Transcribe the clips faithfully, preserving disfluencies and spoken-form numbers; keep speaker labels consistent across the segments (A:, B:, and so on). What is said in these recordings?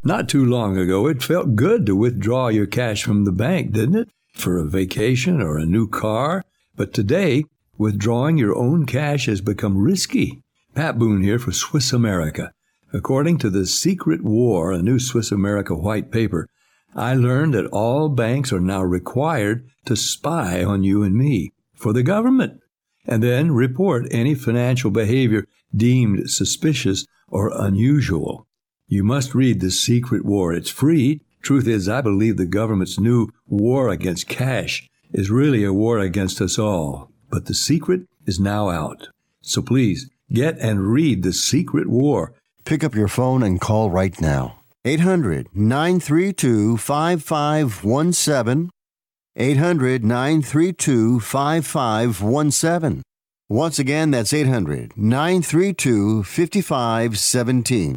A: Not too long ago, it felt good to withdraw your cash from the bank, didn't it? For a vacation or a new car. But today, withdrawing your own cash has become risky. Pat Boone here for Swiss America. According to The Secret War, a new Swiss America white paper, I learned that all banks are now required to spy on you and me for the government, and then report any financial behavior deemed suspicious or unusual. You must read The Secret War. It's free. Truth is, I believe the government's new war against cash is really a war against us all. But the secret is now out. So please, get and read The Secret War.
B: Pick up your phone and call right now. eight hundred, nine three two, five five one seven. eight hundred, nine three two, five five one seven. Once again, that's eight hundred, nine three two, five five one seven.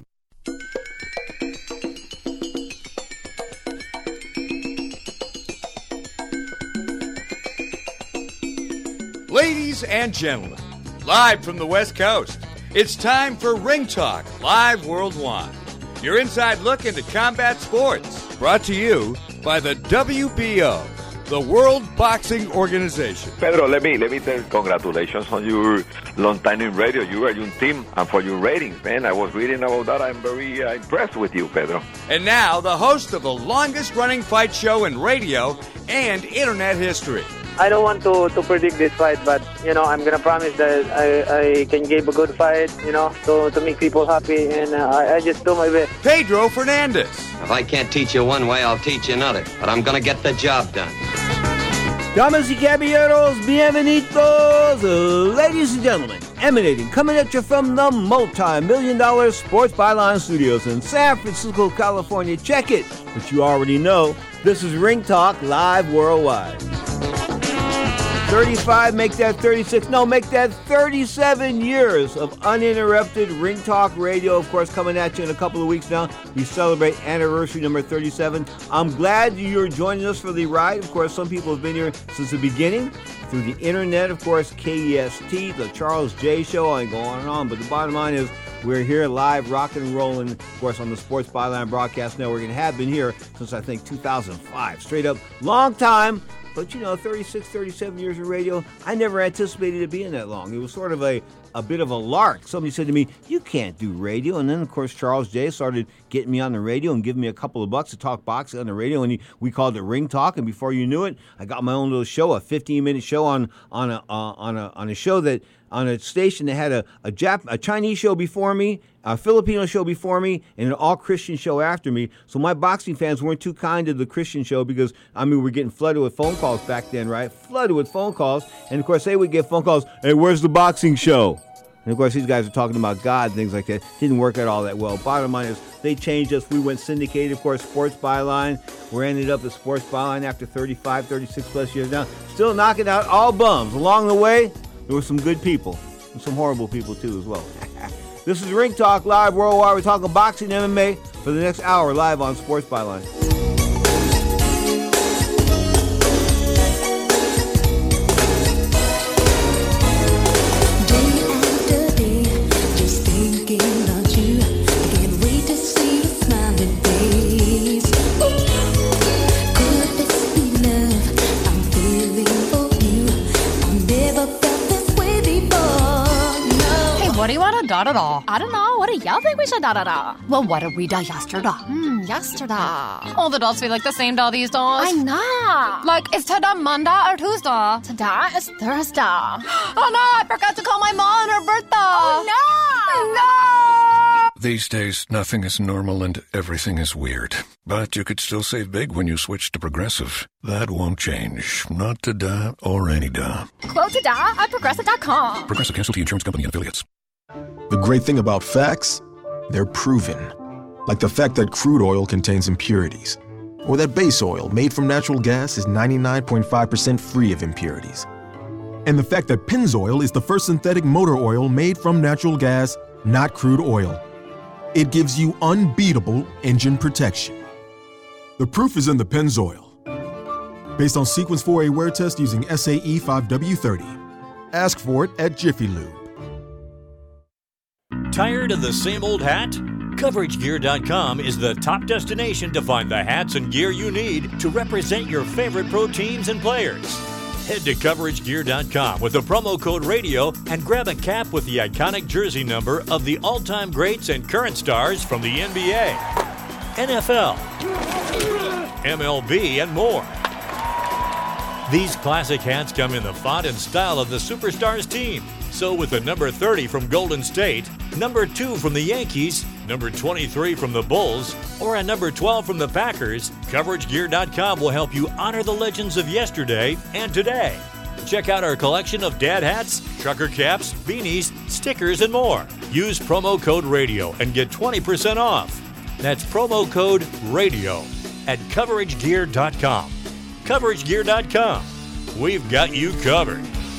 C: Ladies and gentlemen, live from the West Coast, it's time for Ring Talk Live Worldwide. Your inside look into combat sports, brought to you by the W B O, the World Boxing Organization.
D: Pedro, let me let me tell congratulations on your long time in radio. You are your team, and for your ratings, man. I was reading about that. I'm very uh, impressed with you, Pedro.
C: And now, the host of the longest-running fight show in radio and internet history.
E: I don't want to, to predict this fight, but, you know, I'm going to promise that I, I can give a good fight, you know, to, to make people happy, and uh, I, I just do my best.
C: Pedro Fernandez.
F: If I can't teach you one way, I'll teach you another, but I'm going to get the job done.
G: Damas y caballeros, bienvenidos, ladies and gentlemen, emanating, coming at you from the multi-million dollar Sports Byline Studios in San Francisco, California. Check it, but you already know, this is Ring Talk Live Worldwide. thirty-five, make that thirty-six, no, make that thirty-seven years of uninterrupted Ring Talk Radio, of course, coming at you in a couple of weeks now. We celebrate anniversary number thirty-seven. I'm glad you're joining us for the ride. Of course, some people have been here since the beginning, through the internet, of course, K E S T, the Charles J Show, I can go on and on, but the bottom line is we're here live, rocking and rolling, of course, on the Sports Byline Broadcast Network, and have been here since, I think, two thousand five. Straight up, long time. But, you know, thirty-six, thirty-seven years of radio, I never anticipated it being that long. It was sort of a, a bit of a lark. Somebody said to me, you can't do radio. And then, of course, Charles J. started getting me on the radio and giving me a couple of bucks to talk boxing on the radio. And he, we called it Ring Talk. And before you knew it, I got my own little show, a fifteen-minute show on on a, uh, on a on a show that, on a station that had a, a, Jap- a Chinese show before me, a Filipino show before me, and an all-Christian show after me. So my boxing fans weren't too kind to the Christian show because, I mean, we were getting flooded with phone calls back then, right? Flooded with phone calls. And, of course, they would get phone calls, hey, where's the boxing show? And, of course, these guys are talking about God and things like that. Didn't work out all that well. Bottom line is they changed us. We went syndicated, of course, Sports Byline. We ended up at Sports Byline after thirty-five, thirty-six plus years now. Still knocking out all bums. Along the way, there were some good people and some horrible people, too, as well. This is Ring Talk Live Worldwide. We're talking boxing and M M A for the next hour live on Sports Byline.
H: What do you want to da-da-da? I don't know. What do y'all think we should da-da-da? Well, what did we da yesterday? Hmm, yesterday. All the dolls feel like the same doll these days. I know. Like, is today Monday or Tuesday? Today is Thursday. Oh, no, I forgot to call my mom on her birthday. Oh, no.
I: No! These days, nothing is normal and everything is weird. But you could still save big when you switch to Progressive. That won't change. Not today or any day.
H: Quote today at Progressive dot com.
I: Progressive Casualty Insurance Company and Affiliates.
J: The great thing about facts, they're proven. Like the fact that crude oil contains impurities. Or that base oil made from natural gas is ninety-nine point five percent free of impurities. And the fact that Pennzoil is the first synthetic motor oil made from natural gas, not crude oil. It gives you unbeatable engine protection. The proof is in the Pennzoil. Based on Sequence four A wear test using S A E five W thirty. Ask for it at Jiffy Lube.
K: Tired of the same old hat? Coverage Gear dot com is the top destination to find the hats and gear you need to represent your favorite pro teams and players. Head to Coverage Gear dot com with the promo code RADIO and grab a cap with the iconic jersey number of the all-time greats and current stars from the N B A, N F L, M L B, and more. These classic hats come in the font and style of the Superstars team. So with the number thirty from Golden State, number two from the Yankees, number twenty-three from the Bulls, or a number twelve from the Packers, Coverage Gear dot com will help you honor the legends of yesterday and today. Check out our collection of dad hats, trucker caps, beanies, stickers, and more. Use promo code RADIO and get twenty percent off. That's promo code RADIO at Coverage Gear dot com. Coverage Gear dot com. We've got you covered.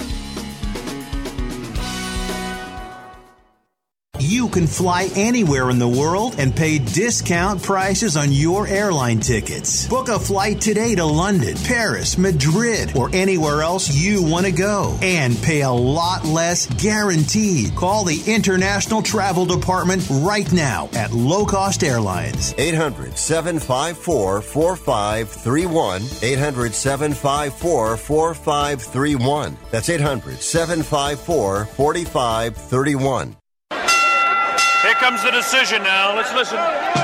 L: You can fly anywhere in the world and pay discount prices on your airline tickets. Book a flight today to London, Paris, Madrid, or anywhere else you want to go. And pay a lot less guaranteed. Call the International Travel Department right now at Low Cost Airlines.
B: eight hundred, seven five four, four five three one. eight hundred, seven five four, four five three one. That's eight hundred, seven five four, four five three one.
M: Here comes the decision now. Let's listen.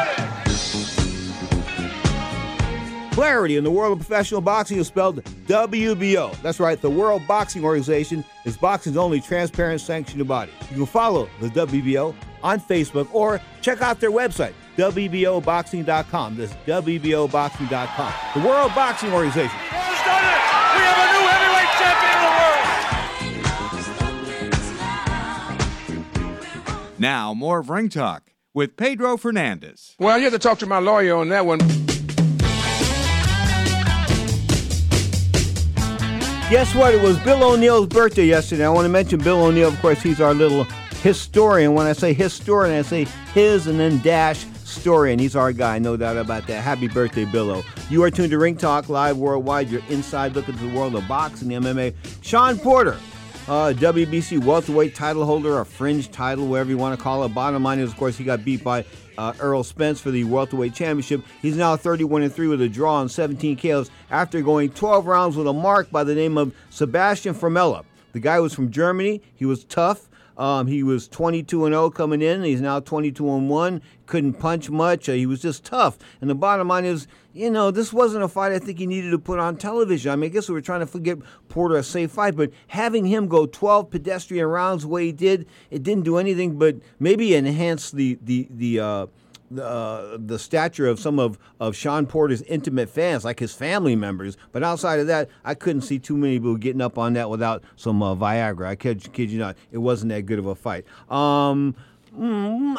G: Clarity in the world of professional boxing is spelled W B O. That's right, the World Boxing Organization is boxing's only transparent sanctioned body. You can follow the W B O on Facebook or check out their website, W B O boxing dot com. That's W B O boxing dot com. The World Boxing Organization.
M: Who's done it? We have a new heavyweight champion of the world.
C: Now, more of Ring Talk with Pedro Fernandez.
N: Well, you have to talk to my lawyer on that one.
G: Guess what? It was Bill O'Neill's birthday yesterday. I want to mention Bill O'Neill. Of course, he's our little historian. When I say historian, I say his and then dash historian. He's our guy, no doubt about that. Happy birthday, Bill-O. You are tuned to Ring Talk Live Worldwide, your inside look into the world of boxing, M M A. Shawn Porter. Uh, W B C welterweight title holder, a fringe title, whatever you want to call it. Bottom line is, of course, he got beat by uh, Errol Spence for the welterweight championship. He's now thirty-one and three with a draw on seventeen K Os after going twelve rounds with a mark by the name of Sebastian Formella. The guy was from Germany. He was tough. Um, he was twenty-two and oh coming in. He's now twenty-two and one. Couldn't punch much. Uh, he was just tough. And the bottom line is, you know, this wasn't a fight I think he needed to put on television. I mean, I guess we were trying to give Porter a safe fight, but having him go twelve pedestrian rounds the way he did, it didn't do anything but maybe enhance the the the uh, the, uh, the stature of some of, of Shawn Porter's intimate fans, like his family members. But outside of that, I couldn't see too many people getting up on that without some uh, Viagra. I kid, kid you not. It wasn't that good of a fight. Um... Mm,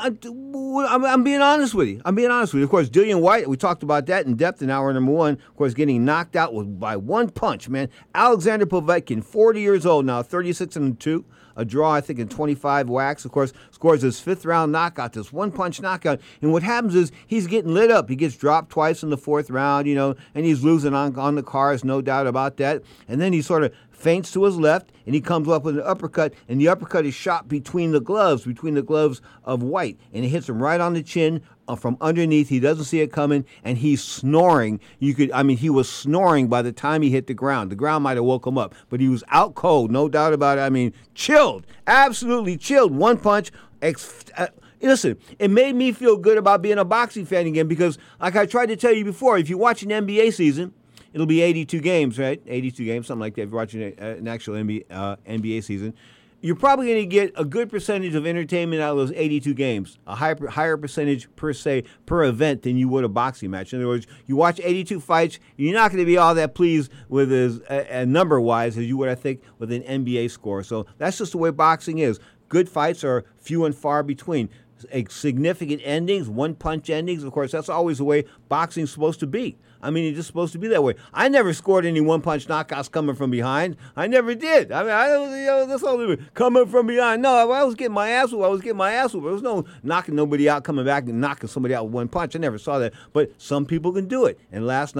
G: I, I'm, I'm being honest with you. I'm being honest with you. Of course, Dillian White, we talked about that in depth in hour number one. Of course, getting knocked out with, by one punch, man. Alexander Povetkin, forty years old now, thirty-six and two. A draw, I think, in twenty-five whacks. Of course, scores his fifth round knockout, this one punch knockout. And what happens is he's getting lit up. He gets dropped twice in the fourth round, you know, and he's losing on, on the cars, no doubt about that. And then he sort of feints to his left, and he comes up with an uppercut, and the uppercut is shot between the gloves, between the gloves of White, and it hits him right on the chin uh, from underneath. He doesn't see it coming, and he's snoring. You could, I mean, he was snoring by the time he hit the ground. The ground might have woke him up, but he was out cold, no doubt about it. I mean, chilled, absolutely chilled. One punch. Ex- uh, Listen, it made me feel good about being a boxing fan again because, like I tried to tell you before, if you watch an N B A season, it'll be eighty-two games, right? eighty-two games, something like that. If you're watching a, an actual N B A, uh, N B A season, you're probably going to get a good percentage of entertainment out of those eighty-two games, a higher, higher percentage per se per event than you would a boxing match. In other words, you watch eighty-two fights, you're not going to be all that pleased with as uh, number-wise as you would, I think, with an N B A score. So that's just the way boxing is. Good fights are few and far between. Significant endings, one-punch endings, of course, that's always the way boxing's supposed to be. I mean, it's just supposed to be that way. I never scored any one-punch knockouts coming from behind. I never did. I mean, I don't, you know, that's all coming from behind. No, I was getting my ass whooped. I was getting my ass whooped. There was no knocking nobody out, coming back and knocking somebody out with one punch. I never saw that. But some people can do it. And last night,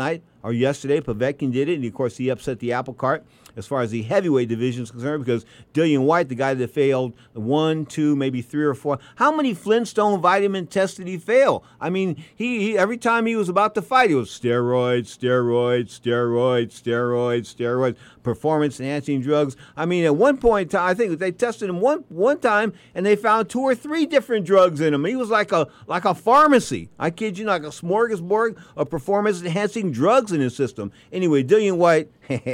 G: or yesterday, Povetkin did it, and of course he upset the apple cart as far as the heavyweight division is concerned, because Dillian White, the guy that failed one, two, maybe three or four, how many Flintstone vitamin tests did he fail? I mean, he, he every time he was about to fight, he was steroids, steroids, steroids, steroids, steroids, performance-enhancing drugs. I mean, at one point in time, I think they tested him one one time, and they found two or three different drugs in him. He was like a like a pharmacy. I kid you not, like a smorgasbord of performance-enhancing drugs in his system. Anyway, Dillian White,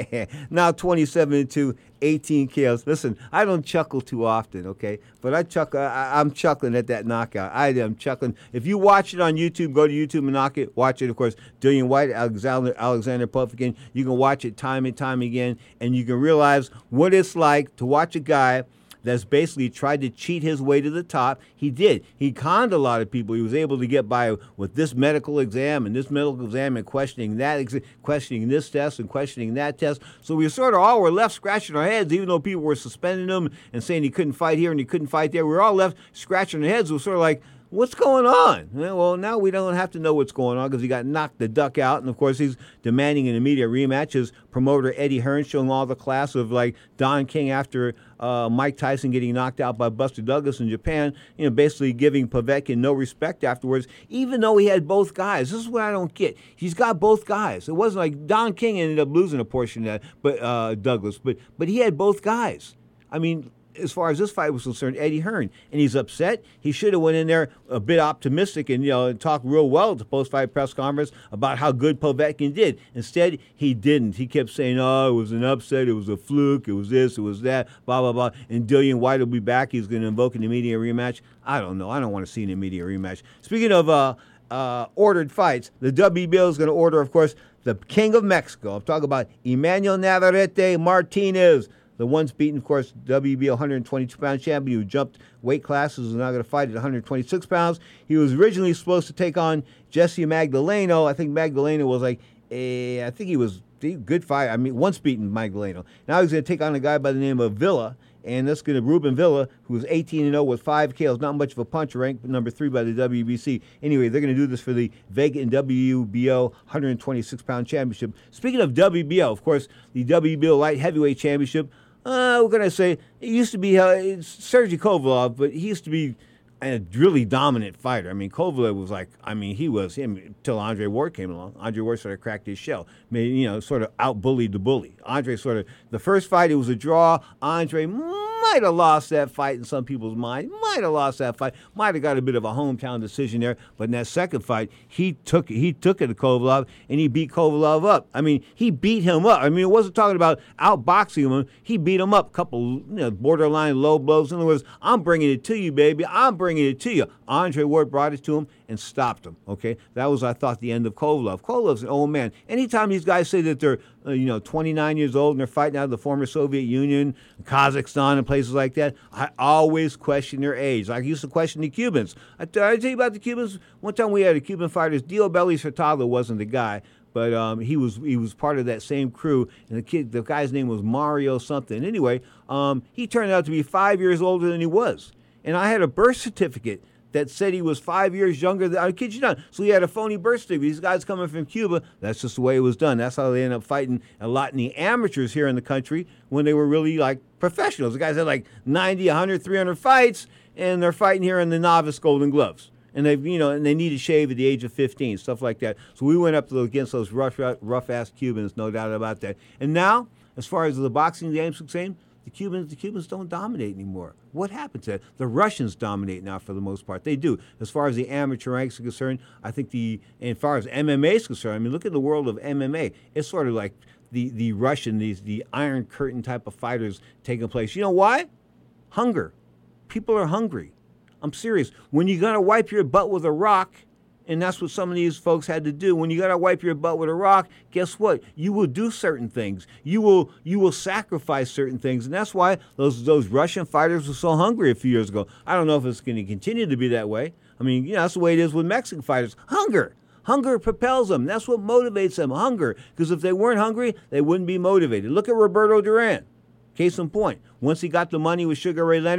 G: now twenty-seven and two, eighteen K Os. Listen, I don't chuckle too often, okay? But I chuckle. I, I'm chuckling at that knockout. I am chuckling. If you watch it on YouTube, go to YouTube and knock it. Watch it, of course. Dillian White, Alexander Alexander Povetkin. You can watch it time and time again, and you can realize what it's like to watch a guy that's basically tried to cheat his way to the top. He did. He conned a lot of people. He was able to get by with this medical exam and this medical exam and questioning that, ex- questioning this test and questioning that test. So we sort of all were left scratching our heads, even though people were suspending him and saying he couldn't fight here and he couldn't fight there. We were all left scratching our heads. It was sort of like, what's going on? Well, now we don't have to know what's going on because he got knocked the duck out. And, of course, he's demanding an immediate rematch. His promoter, Eddie Hearn, showing all the class of, like, Don King after uh, Mike Tyson getting knocked out by Buster Douglas in Japan, you know, basically giving Povetkin no respect afterwards, even though he had both guys. This is what I don't get. He's got both guys. It wasn't like Don King ended up losing a portion of that, but uh, Douglas, but but he had both guys. I mean, as far as this fight was concerned, Eddie Hearn, and he's upset. He should have went in there a bit optimistic and, you know, and talked real well at the post-fight press conference about how good Povetkin did. Instead, he didn't. He kept saying, oh, it was an upset, it was a fluke, it was this, it was that, blah, blah, blah. And Dillian White will be back. He's going to invoke an immediate rematch. I don't know. I don't want to see an immediate rematch. Speaking of uh, uh, ordered fights, the W B O is going to order, of course, the King of Mexico. I'm talking about Emmanuel Navarrete Martinez, the once beaten, of course, W B O one twenty-two pound champion who jumped weight classes, is now going to fight at one twenty-six pounds. He was originally supposed to take on Jesse Magdaleno. I think Magdaleno was like, a, I think he was a good fight. I mean, once beaten Magdaleno. Now he's going to take on a guy by the name of Villa, and that's going to Ruben Villa, who was eighteen and oh with five K Os, not much of a puncher, ranked number three by the W B C. Anyway, they're going to do this for the Vega and W B O one twenty-six pound championship. Speaking of W B O, of course, the W B O light heavyweight championship. Uh, what can I say? It used to be uh, Sergey Kovalev, but he used to be a really dominant fighter. I mean, Kovalev was like, I mean, he was him until Andre Ward came along. Andre Ward sort of cracked his shell, made, you know, sort of out-bullied the bully. Andre sort of, the first fight, it was a draw. Andre might have lost that fight in some people's mind, might have lost that fight, might have got a bit of a hometown decision there, but in that second fight, he took it, he took it to Kovalev, and he beat Kovalev up. I mean, he beat him up. I mean, it wasn't talking about outboxing him. He beat him up, a couple, you know, borderline low blows. In other words, I'm bringing it to you, baby. I'm bringing it to you. Andre Ward brought it to him and stopped him, okay? That was, I thought, the end of Kovalev. Kovalev's an old man. Anytime these guys say that they're, uh, you know, twenty-nine years old and they're fighting out of the former Soviet Union, Kazakhstan, and places like that, I always question their age. I used to question the Cubans. I, did I tell you about the Cubans? One time we had a Cuban fighter. Dio Bellis Hurtado wasn't the guy, but um, he was he was part of that same crew, and the kid, the guy's name was Mario something. Anyway, um, he turned out to be five years older than he was, and I had a birth certificate that said he was five years younger than, I kid you not. So he had a phony birth certificate. These guys coming from Cuba, that's just the way it was done. That's how they ended up fighting a lot in the amateurs here in the country when they were really like professionals. The guys had like ninety, one hundred, three hundred fights, and they're fighting here in the novice Golden Gloves. And they, you know, and they need to shave at the age of fifteen, stuff like that. So we went up to against those rough, rough ass Cubans, no doubt about that. And now, as far as the boxing game's concerned, the Cubans, the Cubans don't dominate anymore. What happened to that? The Russians dominate now for the most part. They do. As far as the amateur ranks are concerned, I think the, and as far as M M A is concerned, I mean, look at the world of M M A. It's sort of like the, the Russian, these the Iron Curtain type of fighters taking place. You know why? Hunger. People are hungry. I'm serious. When you got to wipe your butt with a rock, and that's what some of these folks had to do. When you got to wipe your butt with a rock, guess what? You will do certain things. You will you will sacrifice certain things. And that's why those those Russian fighters were so hungry a few years ago. I don't know if it's going to continue to be that way. I mean, you know, that's the way it is with Mexican fighters. Hunger. Hunger propels them. That's what motivates them, hunger. Because if they weren't hungry, they wouldn't be motivated. Look at Roberto Duran. Case in point. Once he got the money with Sugar Ray Leonard,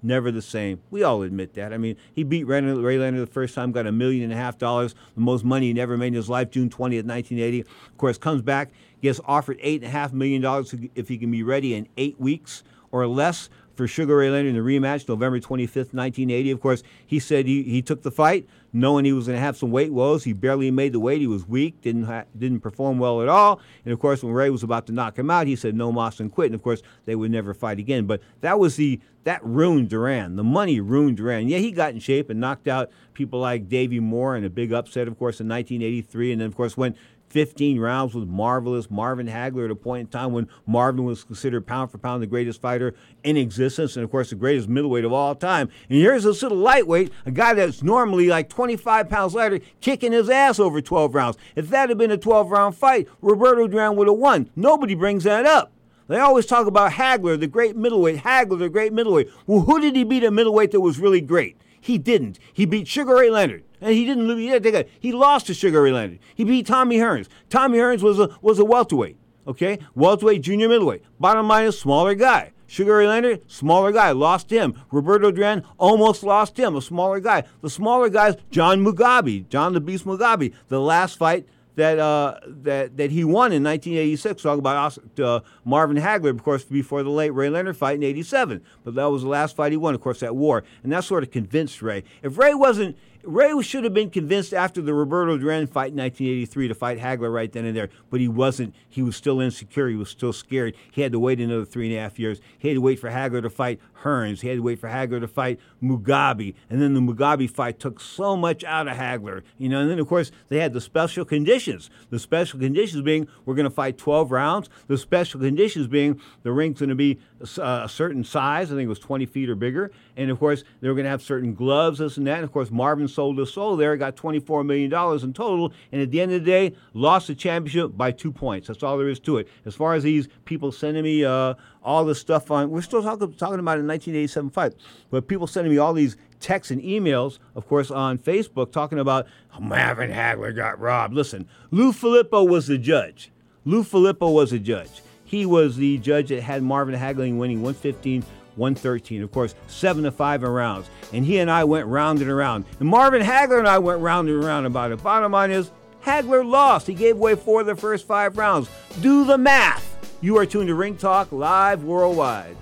G: never the same. We all admit that. I mean, he beat Ray Leonard the first time, got a million and a half dollars, the most money he never made in his life, June twentieth, nineteen eighty. Of course, comes back, gets offered eight and a half million dollars if he can be ready in eight weeks or less for Sugar Ray Leonard in the rematch, November twenty-fifth, nineteen eighty. Of course, he said he, he took the fight knowing he was going to have some weight woes. He barely made the weight. He was weak, didn't ha- didn't perform well at all. And, of course, when Ray was about to knock him out, he said no moss and quit. And, of course, they would never fight again. But that was the that ruined Duran. The money ruined Duran. Yeah, he got in shape and knocked out people like Davey Moore in a big upset, of course, in nineteen eighty-three. And then, of course, went fifteen rounds with marvelous Marvin Hagler at a point in time when Marvin was considered pound for pound the greatest fighter in existence and, of course, the greatest middleweight of all time. And here's this little lightweight, a guy that's normally like twenty-five pounds lighter, kicking his ass over twelve rounds. If that had been a twelve-round fight, Roberto Duran would have won. Nobody brings that up. They always talk about Hagler, the great middleweight, Hagler, the great middleweight. Well, who did he beat at middleweight that was really great? He didn't. He beat Sugar Ray Leonard. And he didn't lose. He, didn't he lost to Sugar Ray Leonard. He beat Tommy Hearns. Tommy Hearns was a was a welterweight. Okay, welterweight, junior middleweight. Bottom line is smaller guy. Sugar Ray Leonard, smaller guy, lost him. Roberto Duran almost lost him, a smaller guy. The smaller guys, John Mugabe, John the Beast Mugabe. The last fight that uh, that that he won in nineteen eighty-six. Talk about uh, Marvin Hagler, of course, before the late Ray Leonard fight in eighty-seven. But that was the last fight he won, of course, that war. And that sort of convinced Ray. If Ray wasn't, Ray should have been convinced after the Roberto Duran fight in nineteen eighty-three to fight Hagler right then and there. But he wasn't. He was still insecure. He was still scared. He had to wait another three and a half years. He had to wait for Hagler to fight Hearns. He had to wait for Hagler to fight Mugabe. And then the Mugabe fight took so much out of Hagler. You know, and then, of course, they had the special conditions. The special conditions being we're going to fight twelve rounds. The special conditions being the ring's going to be uh, a certain size. I think it was twenty feet or bigger. And, of course, they were going to have certain gloves, this and that. And, of course, Marvin sold his soul there, got twenty-four million dollars in total. And at the end of the day, lost the championship by two points. That's all there is to it. As far as these people sending me uh, all this stuff on, we're still talk, talking about a nineteen eighty-seven fight, but people sending me all these texts and emails, of course, on Facebook talking about oh, Marvin Hagler got robbed. Listen, Lou Filippo was the judge. Lou Filippo was the judge. He was the judge that had Marvin Hagler winning one fifteen, one thirteen, of course, seven to five in rounds. And he and I went round and around. And Marvin Hagler and I went round and around about it. Bottom line is, Hagler lost. He gave away four of the first five rounds. Do the math. You are tuned to Ring Talk Live Worldwide.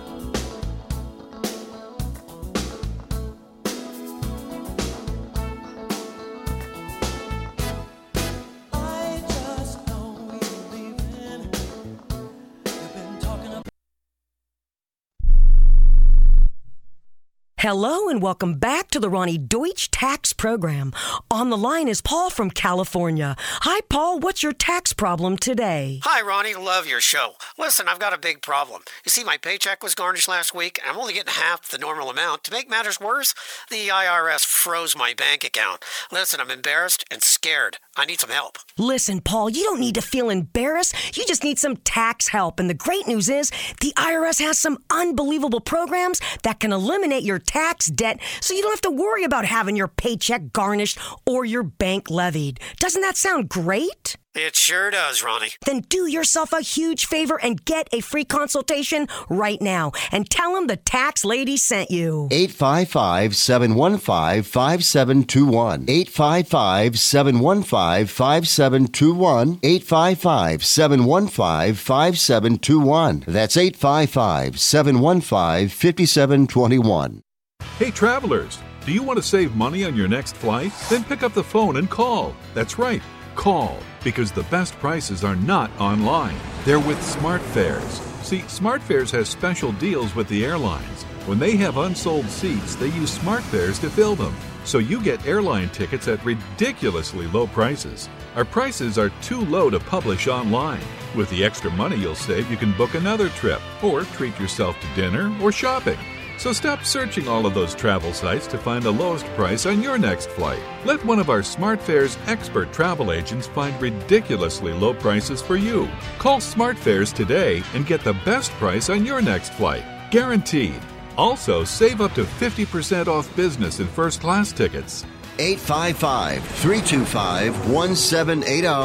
O: Hello and welcome back to the Ronnie Deutsch Tax Program. On the line is Paul from California. Hi, Paul. What's your tax problem today?
P: Hi, Ronnie. Love your show. Listen, I've got a big problem. You see, my paycheck was garnished last week, and I'm only getting half the normal amount. To make matters worse, the I R S froze my bank account. Listen, I'm embarrassed and scared. I need some help.
O: Listen, Paul, you don't need to feel embarrassed. You just need some tax help. And the great news is the I R S has some unbelievable programs that can eliminate your tax debt so you don't have to worry about having your paycheck garnished or your bank levied. Doesn't that sound great?
P: It sure does, Ronnie.
O: Then do yourself a huge favor and get a free consultation right now and tell them the tax lady sent you.
B: eight five five, seven one five, five seven two one. eight five five, seven one five, five seven two one. eight five five, seven one five, five seven two one. That's eight five five, seven one five, five seven two one.
Q: Hey, travelers, do you want to save money on your next flight? Then pick up the phone and call. That's right, call, because the best prices are not online. They're with SmartFares. See, SmartFares has special deals with the airlines. When they have unsold seats, they use SmartFares to fill them. So you get airline tickets at ridiculously low prices. Our prices are too low to publish online. With the extra money you'll save, you can book another trip or treat yourself to dinner or shopping. So stop searching all of those travel sites to find the lowest price on your next flight. Let one of our SmartFares expert travel agents find ridiculously low prices for you. Call SmartFares today and get the best price on your next flight. Guaranteed. Also, save up to fifty percent off business and first class tickets.
B: eight five five, three two five, one seven eight zero.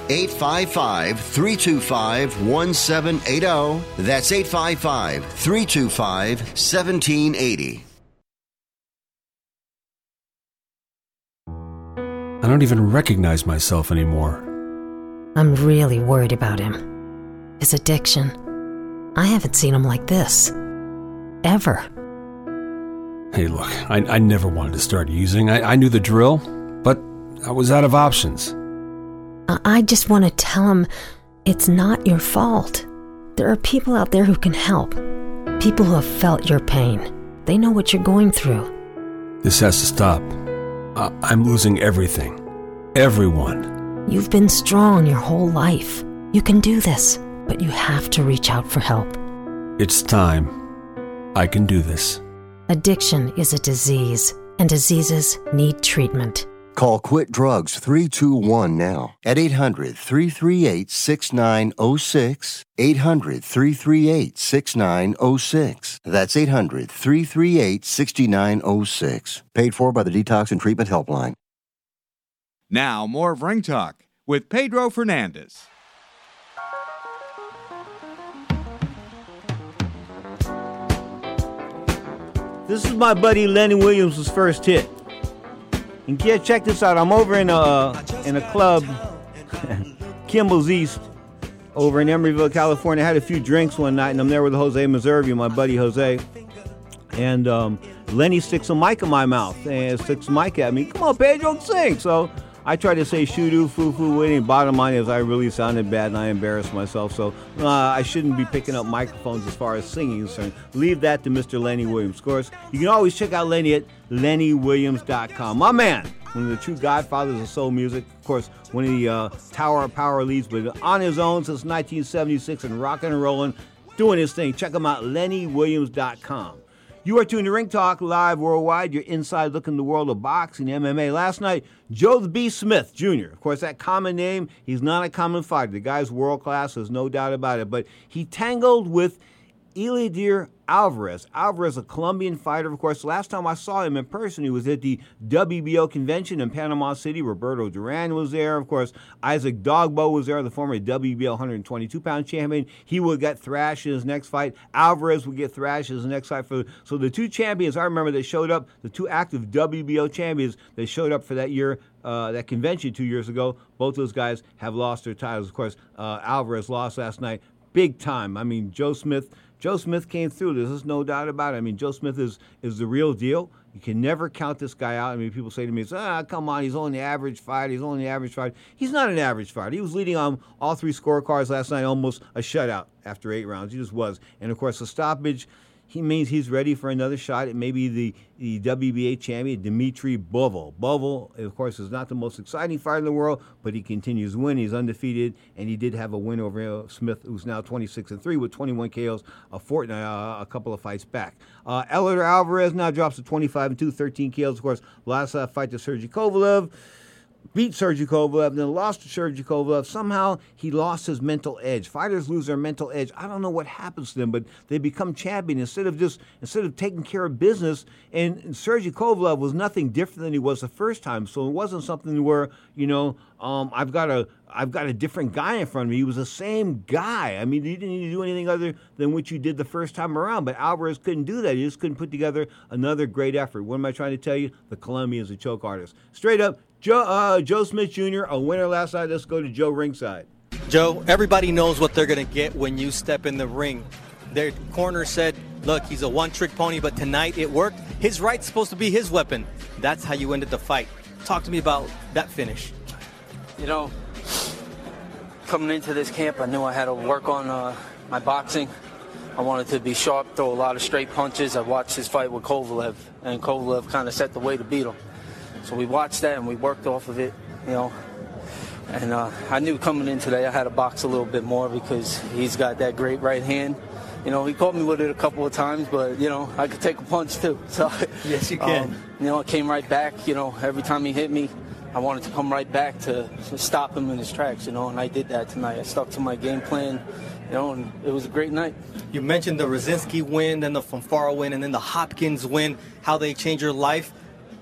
B: eight five five, three two five, one seven eight zero. That's eight five five, three two five, one seven eight zero.
R: I don't even recognize myself anymore.
S: I'm really worried about him. His addiction. I haven't seen him like this. Ever.
R: Hey, look, I, I never wanted to start using. I, I knew the drill, but I was out of options.
S: I, I just want to tell him it's not your fault. There are people out there who can help. People who have felt your pain. They know what you're going through.
R: This has to stop. I, I'm losing everything. Everyone.
S: You've been strong your whole life. You can do this, but you have to reach out for help.
R: It's time. I can do this.
S: Addiction is a disease, and diseases need treatment.
B: Call Quit Drugs three two one now at eight hundred, three three eight, six nine zero six, eight hundred, three three eight, six nine zero six. That's eight hundred, three three eight, six nine zero six. Paid for by the Detox and Treatment Helpline.
C: Now, more of Ring Talk with Pedro Fernandez.
G: This is my buddy Lenny Williams' first hit. And yeah, check this out. I'm over in a in a club, Kimball's East, over in Emeryville, California. I had a few drinks one night, and I'm there with Jose Meservio, my buddy Jose. And um, Lenny sticks a mic in my mouth and sticks a mic at me. Come on, Pedro, sing. So I tried to say shoo-doo, foo-foo, witty. Bottom line is I really sounded bad and I embarrassed myself. So uh, I shouldn't be picking up microphones as far as singing is concerned. Leave that to Mister Lenny Williams. Of course, you can always check out Lenny at lenny williams dot com. My man, one of the true godfathers of soul music. Of course, one of the uh, Tower of Power leads, but on his own since nineteen seventy-six and rocking and rolling, doing his thing. Check him out, lenny williams dot com. You are tuned to Ring Talk live worldwide. Your inside look in the world of boxing, M M A. Last night, Joe the Beast Smith Junior Of course, that common name, he's not a common fighter. The guy's world class, there's no doubt about it. But he tangled with Eleider Alvarez. Alvarez, a Colombian fighter, of course. Last time I saw him in person, he was at the W B O convention in Panama City. Roberto Duran was there. Of course, Isaac Dogbo was there, the former W B O one twenty-two pound champion. He would get thrashed in his next fight. Alvarez would get thrashed in his next fight. For So the two champions, I remember, that showed up, the two active W B O champions that showed up for that year, uh, that convention two years ago, both those guys have lost their titles. Of course, uh, Alvarez lost last night. Big time. I mean, Joe Smith... Joe Smith came through. There's no doubt about it. I mean, Joe Smith is is the real deal. You can never count this guy out. I mean, people say to me, ah, come on, he's only an average fighter. He's only an average fighter. He's not an average fighter. He was leading on all three scorecards last night, almost a shutout after eight rounds. He just was. And, of course, the stoppage, he means he's ready for another shot at maybe the, the W B A champion, Dmitry Bivol. Bivol, of course, is not the most exciting fighter in the world, but he continues to win. He's undefeated, and he did have a win over Smith, who's now twenty-six and three with twenty-one K Os a fortnight, uh, a couple of fights back. Uh, Eleider Alvarez now drops to twenty-five and two, thirteen K Os. Of course, last uh, fight to Sergey Kovalev. Beat Sergey Kovalev, then lost to Sergey Kovalev. Somehow he lost his mental edge. Fighters lose their mental edge. I don't know what happens to them, but they become champion instead of just instead of taking care of business. And, and Sergey Kovalev was nothing different than he was the first time. So it wasn't something where, you know, um, I've got a I've got a different guy in front of me. He was the same guy. I mean, you didn't need to do anything other than what you did the first time around. But Alvarez couldn't do that. He just couldn't put together another great effort. What am I trying to tell you? The Colombian's a choke artist. Straight up. Joe, uh, Joe Smith Junior, a winner last night. Let's go to Joe ringside.
T: Joe, everybody knows what they're going to get when you step in the ring. Their corner said, look, he's a one-trick pony, but tonight it worked. His right's supposed to be his weapon. That's how you ended the fight. Talk to me about that finish.
U: You know, coming into this camp, I knew I had to work on uh, my boxing. I wanted to be sharp, throw a lot of straight punches. I watched his fight with Kovalev, and Kovalev kind of set the way to beat him. So we watched that and we worked off of it, you know. And uh, I knew coming in today I had to box a little bit more because he's got that great right hand. You know, he caught me with it a couple of times, but, you know, I could take a punch too. So,
T: yes, you can.
U: Um, you know, it came right back. You know, every time he hit me, I wanted to come right back to, to stop him in his tracks, you know, and I did that tonight. I stuck to my game plan, you know, and it was a great night.
T: You mentioned the Rosinski win, then the Fonfara win, and then the Hopkins win, how they changed your life.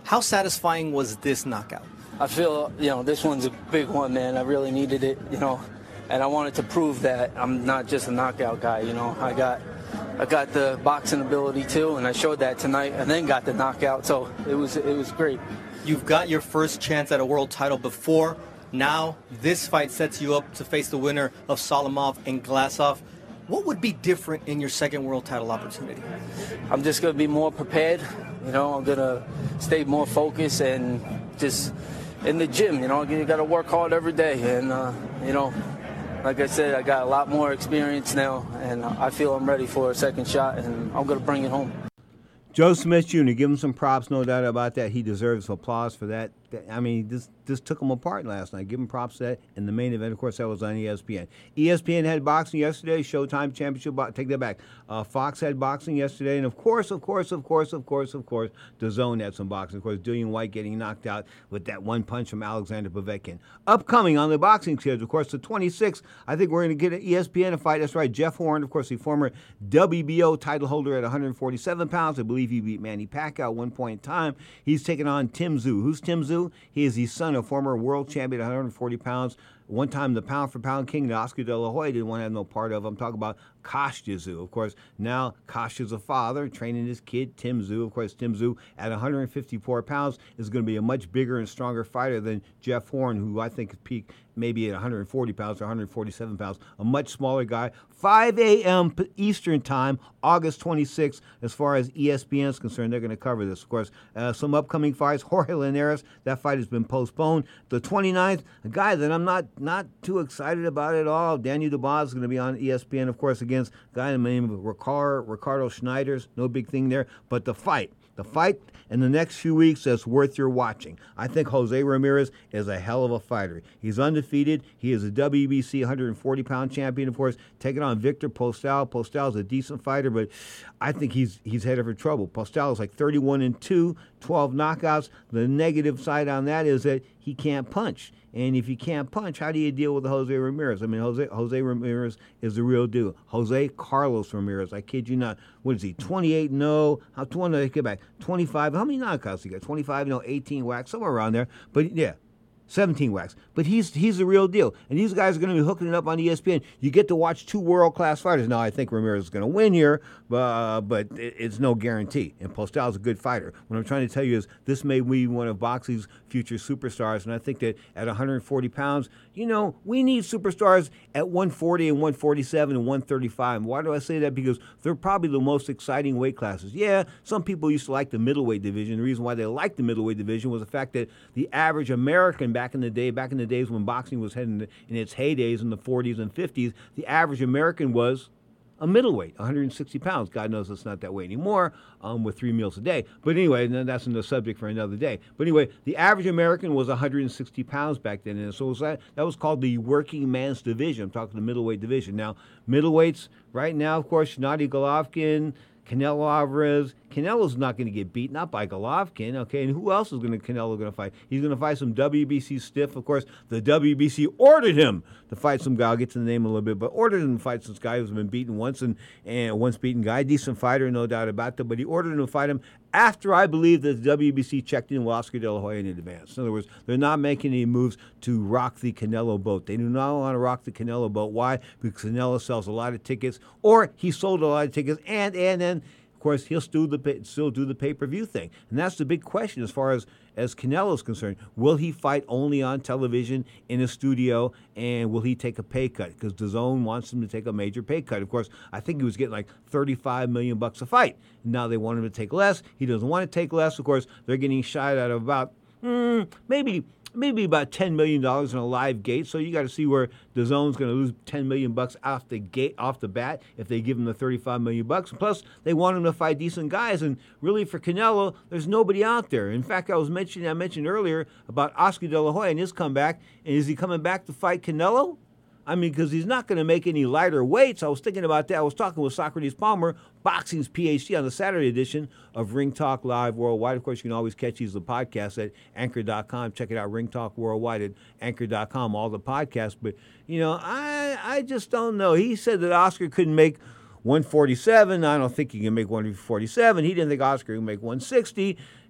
T: How satisfying was this knockout?
U: I feel, you know, this one's a big one, man. I really needed it, you know, and I wanted to prove that I'm not just a knockout guy, you know. I got I got the boxing ability too, and I showed that tonight and then got the knockout, so it was it was great.
T: You've got your first chance at a world title before. Now this fight sets you up to face the winner of Salamov and Glasov. What would be different in your second world title opportunity?
U: I'm just going to be more prepared, you know. I'm going to stay more focused and just in the gym, you know. You got to work hard every day, and, uh, you know, like I said, I got a lot more experience now, and I feel I'm ready for a second shot, and I'm going to bring it home.
G: Joe Smith Junior, give him some props, no doubt about that. He deserves applause for that. I mean, this this took him apart last night. Give him props for that. In the main event, of course, that was on E S P N. E S P N had boxing yesterday, Showtime Championship. Take that back. Uh, Fox had boxing yesterday. And, of course, of course, of course, of course, of course, DAZN had some boxing. Of course, Dillian White getting knocked out with that one punch from Alexander Povetkin. Upcoming on the boxing schedule, of course, the twenty-sixth, I think we're going to get an E S P N fight. That's right, Jeff Horn, of course, the former W B O title holder at one hundred forty-seven pounds. I believe he beat Manny Pacquiao at one point in time. He's taking on Tim Tszyu. Who's Tim Tszyu? He is the son of former world champion at one hundred forty pounds. One time the pound-for-pound king that Oscar De La Hoya didn't want to have no part of. I'm talking about Kostya Tszyu. Of course, now Kostya's a father training his kid, Tim Tszyu. Of course, Tim Tszyu at one hundred fifty-four pounds is going to be a much bigger and stronger fighter than Jeff Horn, who I think peaked maybe at one hundred forty pounds or one hundred forty-seven pounds. A much smaller guy. five a.m. Eastern Time, August twenty-sixth. As far as E S P N is concerned, they're going to cover this. Of course, uh, some upcoming fights. Jorge Linares, that fight has been postponed. The twenty-ninth, a guy that I'm not not too excited about at all. Daniel Dubois is going to be on E S P N, of course, against a guy named Ricardo, Ricardo Schneiders. No big thing there. But the fight. The fight in the next few weeks that's worth your watching. I think Jose Ramirez is a hell of a fighter. He's undefeated. He is a W B C one hundred forty pound champion, of course, taking on Victor Postal. Postal is a decent fighter, but I think he's he's headed for trouble. Postal is like thirty-one and two, twelve knockouts. The negative side on that is that he can't punch. And if you can't punch, how do you deal with Jose Ramirez? I mean, Jose Jose Ramirez is the real deal. Jose Carlos Ramirez, I kid you not. What is he, twenty-eight and oh? How, twenty, get back, twenty-five. How many knockouts he got? twenty-five and oh, eighteen whacks, somewhere around there. But, yeah. seventeen whacks. But he's he's the real deal. And these guys are going to be hooking it up on E S P N. You get to watch two world-class fighters. Now, I think Ramirez is going to win here, uh, but it, it's no guarantee. And Postal is a good fighter. What I'm trying to tell you is this may be one of boxing's future superstars. And I think that at one hundred forty pounds, you know, we need superstars at one forty and one forty-seven and one thirty-five. And why do I say that? Because they're probably the most exciting weight classes. Yeah, some people used to like the middleweight division. The reason why they liked the middleweight division was the fact that the average American back in the day, back in the days when boxing was heading in its heydays in the forties and fifties, the average American was a middleweight, one hundred sixty pounds. God knows it's not that way anymore um, with three meals a day. But anyway, that's another subject for another day. But anyway, the average American was one hundred sixty pounds back then. And so was that, that was called the working man's division. I'm talking the middleweight division. Now, middleweights right now, of course, Gennady Golovkin, Canelo Alvarez. Canelo's not going to get beat, not by Golovkin, okay? And who else is going to Canelo going to fight? He's going to fight some W B C stiff. Of course, the W B C ordered him to fight some guy. I'll get to the name a little bit, but ordered him to fight this guy who's been beaten once and, and once beaten guy. Decent fighter, no doubt about that, but he ordered him to fight him after I believe that the W B C checked in with Oscar De La Hoya in advance. In other words, they're not making any moves to rock the Canelo boat. They do not want to rock the Canelo boat. Why? Because Canelo sells a lot of tickets, or he sold a lot of tickets, and and and of course he'll still the still do the pay-per-view thing. And that's the big question as far as as Canelo's concerned. Will he fight only on television in a studio, and will he take a pay cut? Because DAZN wants him to take a major pay cut. Of course, I think he was getting like thirty-five million bucks a fight. Now they want him to take less. He doesn't want to take less. Of course, they're getting shied out of about hmm, maybe. Maybe about ten million dollars in a live gate. So you got to see where DAZN's going to lose ten million bucks off the gate, off the bat, if they give him the thirty-five million bucks. Plus, they want him to fight decent guys. And really, for Canelo, there's nobody out there. In fact, I was mentioning, I mentioned earlier about Oscar De La Hoya and his comeback. And is he coming back to fight Canelo? I mean, because he's not going to make any lighter weights. I was thinking about that. I was talking with Socrates Palmer, boxing's P H D, on the Saturday edition of Ring Talk Live Worldwide. Of course, you can always catch these the podcast at anchor dot com. Check it out, Ring Talk Worldwide at anchor dot com, all the podcasts. But, you know, I I just don't know. He said that Oscar couldn't make one forty-seven. I don't think he can make one forty-seven. He didn't think Oscar could make one sixty.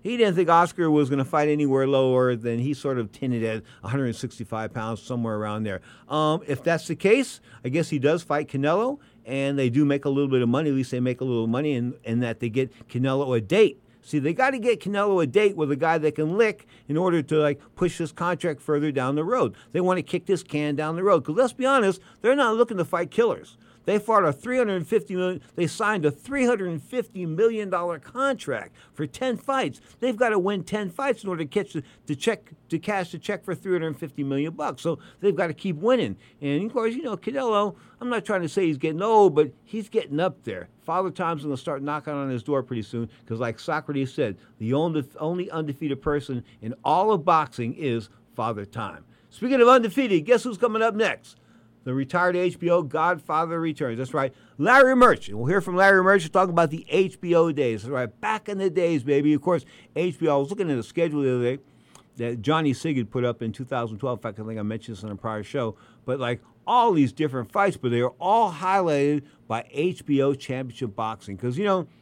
G: he didn't think Oscar was going to fight anywhere lower than he sort of tinted at one hundred sixty-five pounds, somewhere around there. Um, if that's the case, I guess he does fight Canelo, and they do make a little bit of money. At least they make a little money in, in that they get Canelo a date. See, they got to get Canelo a date with a guy they can lick in order to, like, push this contract further down the road. They want to kick this can down the road. Because let's be honest, they're not looking to fight killers. They fought a three hundred fifty million dollars, they signed a three hundred fifty million dollars contract for ten fights. They've got to win ten fights in order to catch the, to check to cash the check for three hundred fifty million bucks. So they've got to keep winning. And of course, you know, Canelo, I'm not trying to say he's getting old, but he's getting up there. Father Time's going to start knocking on his door pretty soon because, like Socrates said, the only, only undefeated person in all of boxing is Father Time. Speaking of undefeated, guess who's coming up next? The retired H B O Godfather returns. That's right, Larry Merchant. We'll hear from Larry Merchant talking about the H B O days. That's right, back in the days, baby. Of course, H B O, I was looking at the schedule the other day that Johnny Sig put up in two thousand twelve. In fact, I think I mentioned this on a prior show. But like all these different fights, but they are all highlighted by H B O Championship Boxing. Because, you know,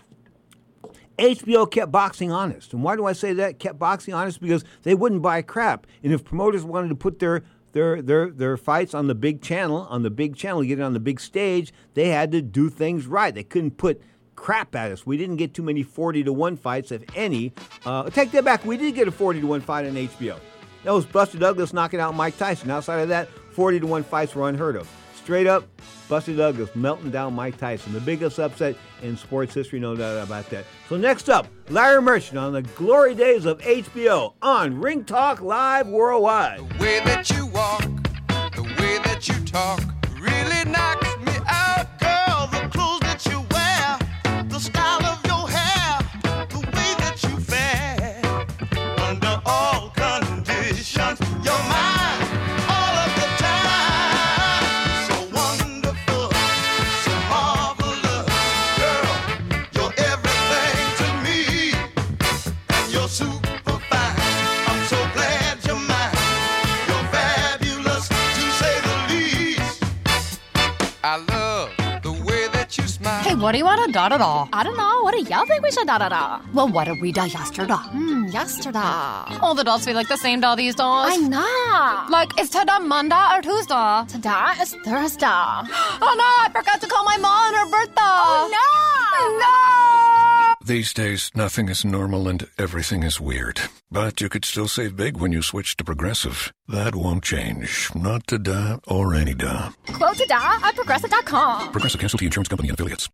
G: H B O kept boxing honest. And why do I say that? Kept boxing honest because they wouldn't buy crap. And if promoters wanted to put their Their, their their fights on the big channel, on the big channel, get it on the big stage, they had to do things right. They couldn't put crap at us. We didn't get too many forty to one fights, if any. Uh, take that back. We did get a forty to one fight on H B O. That was Buster Douglas knocking out Mike Tyson. Outside of that, forty to one fights were unheard of. Straight up, Buster Douglas melting down Mike Tyson. The biggest upset in sports history, no doubt about that. So next up, Larry Merchant on the glory days of H B O on Ring Talk Live Worldwide.
A: The way that you walk, the way that you talk, really knocks me out, girl. The clothes that you wear, the style of your hair, the way that you fare. Under all conditions, you're mine all of the time. So wonderful, so marvelous, girl. You're everything to me, and you're super fine. I'm so glad you're mine. You're fabulous, to say the least. I love the way that you smile.
H: Hey, what do you want to da da da? I don't know. What do y'all think we should da da da? Well, what did we da yesterday? Hmm, yesterday. All the dolls feel like the same doll these days. I know. Like, is today Monday or Tuesday? Today is Thursday. Oh no, I forgot to call my mom on her birthday. Oh no! No!
I: These days, nothing is normal and everything is weird. But you could still save big when you switch to Progressive. That won't change. Not today or any day.
H: Quote today at progressive dot com.
I: Progressive Casualty Insurance Company and affiliates.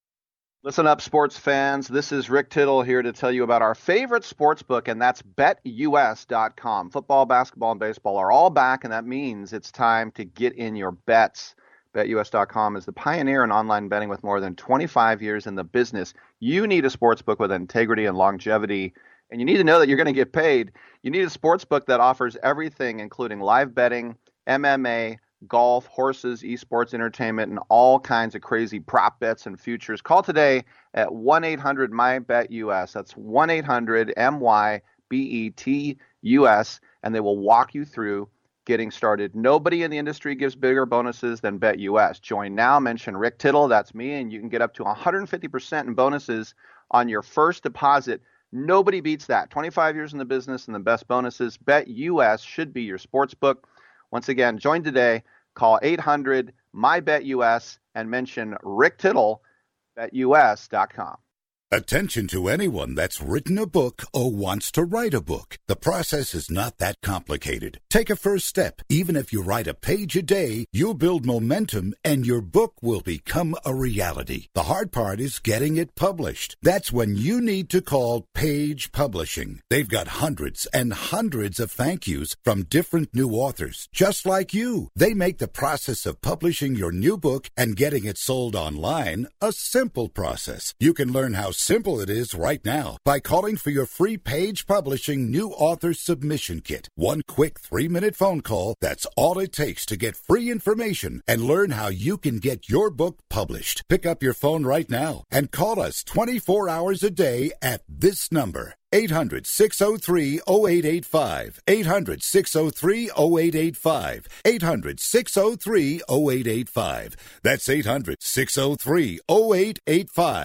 V: Listen up, sports fans. This is Rick Tittle here to tell you about our favorite sports book, and that's bet U S dot com. Football, basketball, and baseball are all back, and that means it's time to get in your bets. bet U S dot com is the pioneer in online betting with more than twenty-five years in the business. You need a sports book with integrity and longevity, and you need to know that you're going to get paid. You need a sports book that offers everything, including live betting, M M A, golf, horses, esports, entertainment, and all kinds of crazy prop bets and futures. Call today at one eight hundred M Y bet U S. That's one eight hundred M Y B E T U S, and they will walk you through getting started. Nobody in the industry gives bigger bonuses than BetUS. Join now, mention Rick Tittle, that's me, and you can get up to one hundred fifty percent in bonuses on your first deposit. Nobody beats that. twenty-five years in the business and the best bonuses. BetUS should be your sports book. Once again, join today. Call eight hundred M Y bet U S and mention Rick Tittle, bet U S dot com.
W: Attention to anyone that's written a book or wants to write a book. The process is not that complicated. Take a first step. Even if you write a page a day, you'll build momentum and your book will become a reality. The hard part is getting it published. That's when you need to call Page Publishing. They've got hundreds and hundreds of thank yous from different new authors, just like you. They make the process of publishing your new book and getting it sold online a simple process. You can learn how simple it is right now by calling for your free Page Publishing New Author Submission Kit. One quick three-minute phone call, that's all it takes to get free information and learn how you can get your book published. Pick up your phone right now and call us twenty-four hours a day at this number. eight hundred, six oh three, oh eight eight five. eight hundred, six oh three, oh eight eight five. eight hundred, six oh three, oh eight eight five. That's eight hundred, six oh three, oh eight eight five.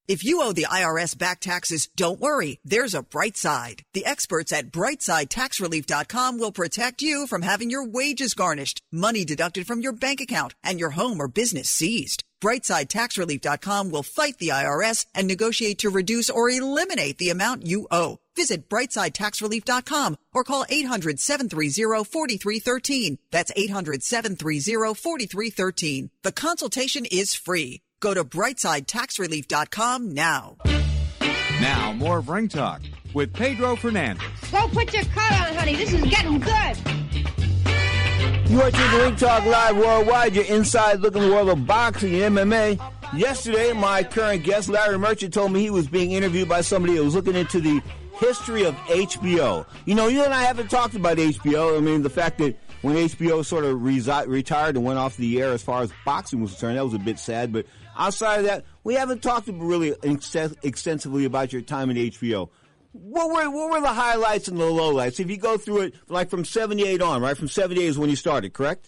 D: If you owe the I R S back taxes, don't worry. There's a bright side. The experts at brightside tax relief dot com will protect you from having your wages garnished, money deducted from your bank account, and your home or business seized. brightside tax relief dot com will fight the I R S and negotiate to reduce or eliminate the amount you owe. Visit brightside tax relief dot com or call eight hundred, seven three zero, four three one three. That's eight hundred, seven three zero, four three one three. The consultation is free. Go to brightside tax relief dot com now.
C: Now, more of Ring Talk with Pedro Fernandez.
E: Go put your coat on, honey. This is getting good.
G: You are tuned to Ring Talk Live Worldwide, your inside look in the world of boxing and M M A. Yesterday, my current guest, Larry Merchant, told me he was being interviewed by somebody who was looking into the history of H B O. You know, you and I haven't talked about H B O. I mean, the fact that when H B O sort of resi- retired and went off the air as far as boxing was concerned, that was a bit sad. But outside of that, we haven't talked really ex- extensively about your time at H B O. What were what were the highlights and the lowlights? If you go through it, like from seventy-eight on, right? From seventy-eight is when you started, correct?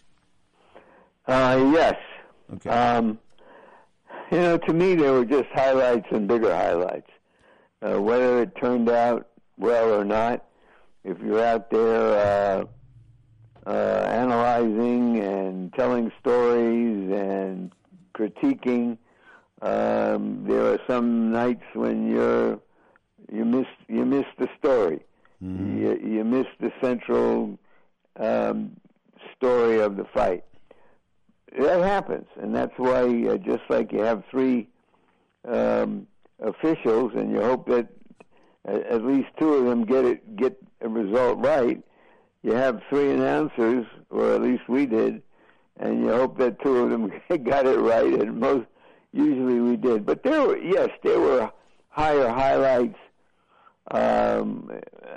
F: Uh, yes.
G: Okay.
F: Um, you know, to me, there were just highlights and bigger highlights. Uh, whether it turned out well or not, if you're out there uh, uh, analyzing and telling stories and critiquing, um, there are some nights when you're you miss you miss the story. Mm-hmm. You, you miss the central um, story of the fight. That happens, and that's why, uh, just like you have three um, officials, and you hope that at least two of them get it get a result right, you have three announcers, or at least we did, and you hope that two of them got it right, and most usually we did. But there were, yes, there were higher highlights. Um,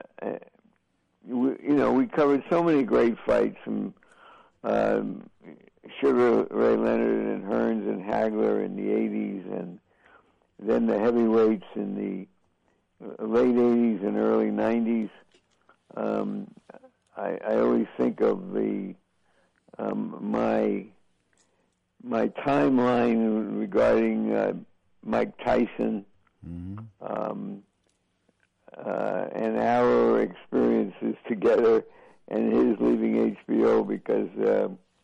F: we, you know, we covered so many great fights from um, Sugar Ray Leonard and Hearns and Hagler in the eighties, and then the heavyweights in the late eighties and early nineties. Um, I, I always think of the um, my my timeline regarding uh, Mike Tyson, mm-hmm. um, uh, and our experiences together, and his leaving H B O because uh,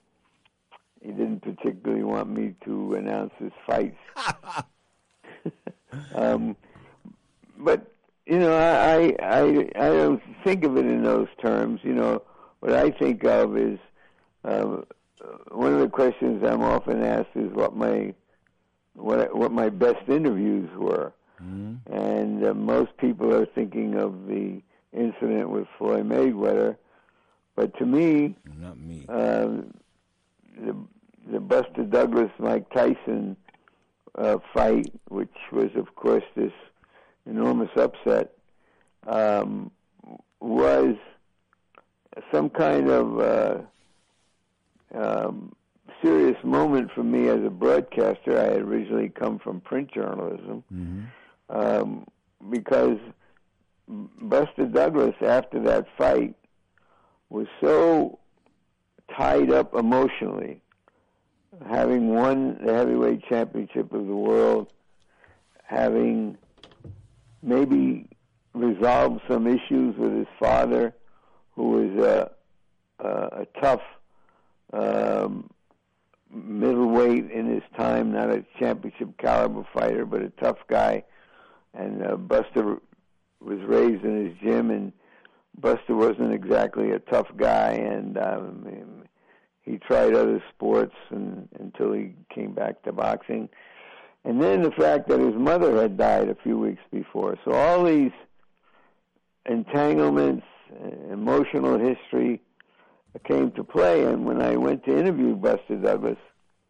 F: he didn't particularly want me to announce his fights. um, but you know, I, I I don't think of it in those terms. You know, what I think of is uh, one of the questions I'm often asked is what my what what my best interviews were, mm-hmm. and uh, most people are thinking of the incident with Floyd Mayweather, but to me,
G: not me,
F: uh, the the Buster Douglas Mike Tyson uh, fight, which was of course this enormous upset, um, was some kind of uh, um, serious moment for me as a broadcaster. I had originally come from print journalism, mm-hmm. um, because Buster Douglas, after that fight, was so tied up emotionally, having won the heavyweight championship of the world, having maybe resolved some issues with his father, who was a, a, a tough um, middleweight in his time, not a championship caliber fighter, but a tough guy. And uh, Buster was raised in his gym, and Buster wasn't exactly a tough guy, and um, he tried other sports and, until he came back to boxing. And then the fact that his mother had died a few weeks before. So all these entanglements, emotional history came to play. And when I went to interview Buster Douglas,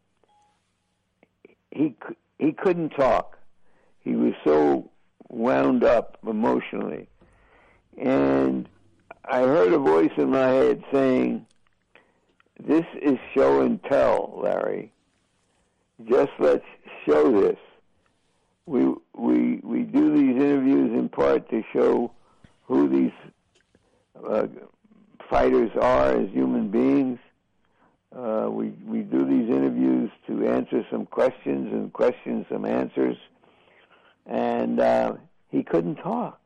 F: he he couldn't talk. He was so wound up emotionally. And I heard a voice in my head saying, "This is show and tell, Larry. Just let's show this. We we we do these interviews in part to show who these uh, fighters are as human beings. Uh, we we do these interviews to answer some questions and question some answers. and uh, he couldn't talk.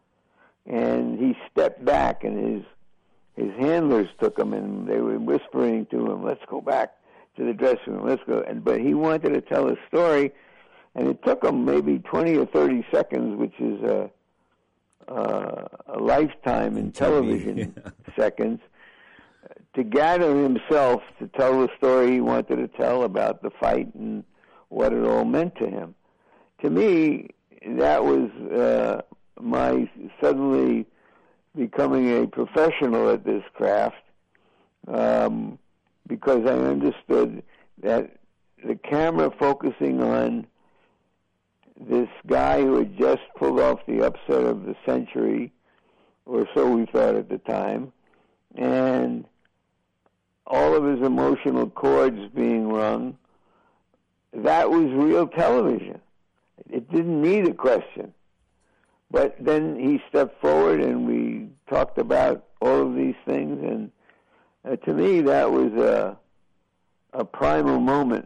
F: And he stepped back, and his his handlers took him, and they were whispering to him, "Let's go back to the dressing room. Let's go." And but he wanted to tell a story, and it took him maybe twenty or thirty seconds, which is a uh, a lifetime in television yeah. seconds, to gather himself to tell the story he wanted to tell about the fight and what it all meant to him. To me, that was uh, my suddenly becoming a professional at this craft, um, because I understood that the camera focusing on this guy who had just pulled off the upset of the century, or so we thought at the time, and all of his emotional chords being wrung, that was real television. It didn't need a question. But then he stepped forward and we talked about all of these things, and uh, to me that was a, a primal moment.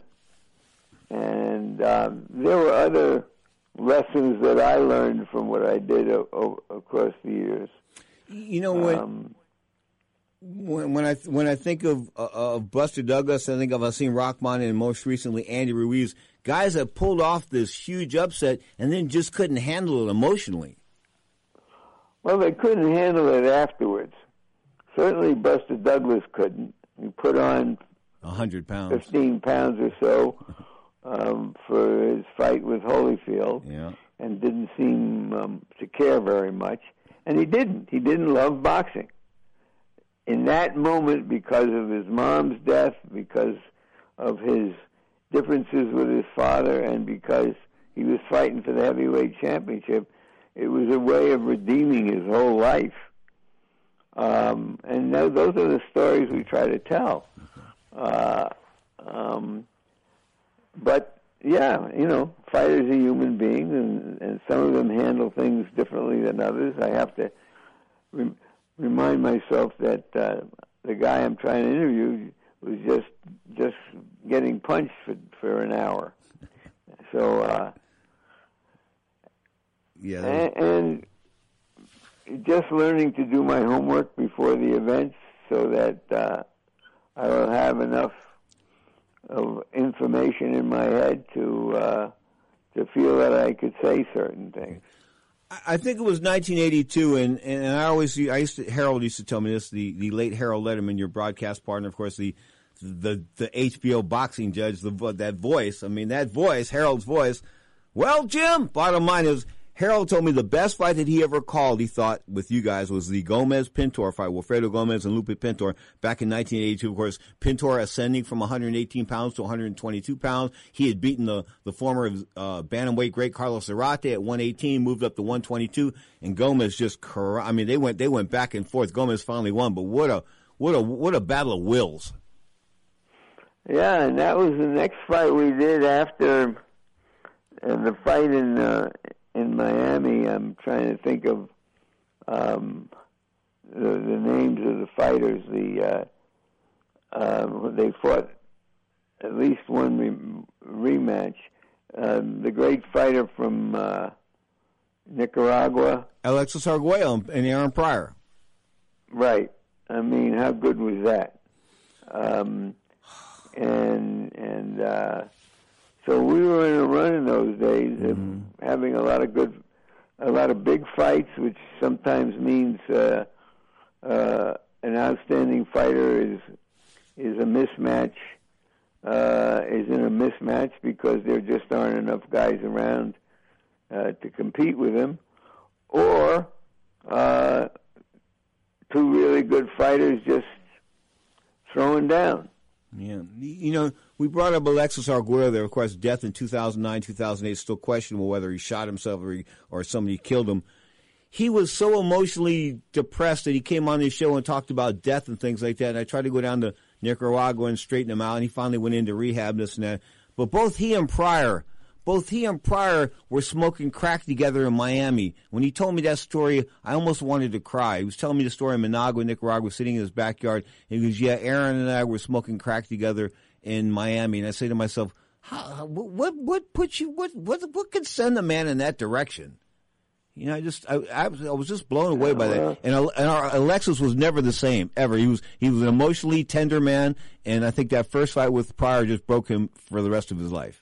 F: And um, there were other lessons that I learned from what I did o- o- across the years.
G: You know, when um, when, when I when I think of uh, of Buster Douglas, I think of Hasim Rahman and most recently Andy Ruiz, guys that pulled off this huge upset and then just couldn't handle it emotionally.
F: Well, they couldn't handle it afterwards. Certainly Buster Douglas couldn't. He put on
G: a hundred pounds,
F: fifteen pounds or so um, for his fight with Holyfield,
G: yeah.
F: and didn't seem um, to care very much. And he didn't. He didn't love boxing. In that moment, because of his mom's death, because of his differences with his father, and because he was fighting for the heavyweight championship, it was a way of redeeming his whole life. Um, and th- those are the stories we try to tell. Uh, um, but, yeah, you know, fighters are human beings, and, and some of them handle things differently than others. I have to re- remind myself that uh, the guy I'm trying to interview was just just getting punched for, for an hour. So, uh,
G: yeah,
F: and, and just learning to do my homework before the events so that uh, I will have enough of information in my head to uh, to feel that I could say certain things.
G: I think it was nineteen eighty-two, and, and I always I used to, Harold used to tell me this. The, the late Harold Letterman, your broadcast partner, of course, the the the H B O boxing judge, the that voice. I mean, that voice, Harold's voice. Well, Jim, bottom line is, Harold told me the best fight that he ever called, he thought, with you guys was the Gomez-Pintor fight, Wilfredo Gomez and Lupe Pintor, back in nineteen eighty-two. Of course, Pintor ascending from one hundred eighteen pounds to one hundred twenty-two pounds. He had beaten the, the former uh, bantamweight great Carlos Zarate at one eighteen, moved up to one twenty-two, and Gomez just, I mean, they went they went back and forth. Gomez finally won, but what a what a what a battle of wills.
F: Yeah, and that was the next fight we did after uh, the fight in. Uh, In Miami. I'm trying to think of um, the, the names of the fighters. The uh, uh, they fought at least one re- rematch. Um, the great fighter from uh, Nicaragua,
G: Alexis Arguello and Aaron Pryor.
F: Right. I mean, how good was that? Um, and and. Uh, So we were in a run in those days of mm-hmm. having a lot of good, a lot of big fights, which sometimes means uh, uh, an outstanding fighter is is a mismatch, uh, is in a mismatch because there just aren't enough guys around uh, to compete with him, or uh, two really good fighters just throwing down.
G: Yeah, you know, we brought up Alexis Arguello there. Of course, death in two thousand nine, two thousand eight, still questionable whether he shot himself or, he, or somebody killed him. He was so emotionally depressed that he came on this show and talked about death and things like that. And I tried to go down to Nicaragua and straighten him out, and he finally went into rehab, this and that. But both he and Pryor, both he and Pryor were smoking crack together in Miami. When he told me that story, I almost wanted to cry. He was telling me the story in Managua, Nicaragua, sitting in his backyard. He goes, yeah, Aaron and I were smoking crack together in Miami. And I say to myself, How, what what puts you what what what could send a man in that direction? You know, I just I, I, was, I was just blown away by that. And, and our Alexis was never the same ever. He was he was an emotionally tender man, and I think that first fight with Pryor just broke him for the rest of his life.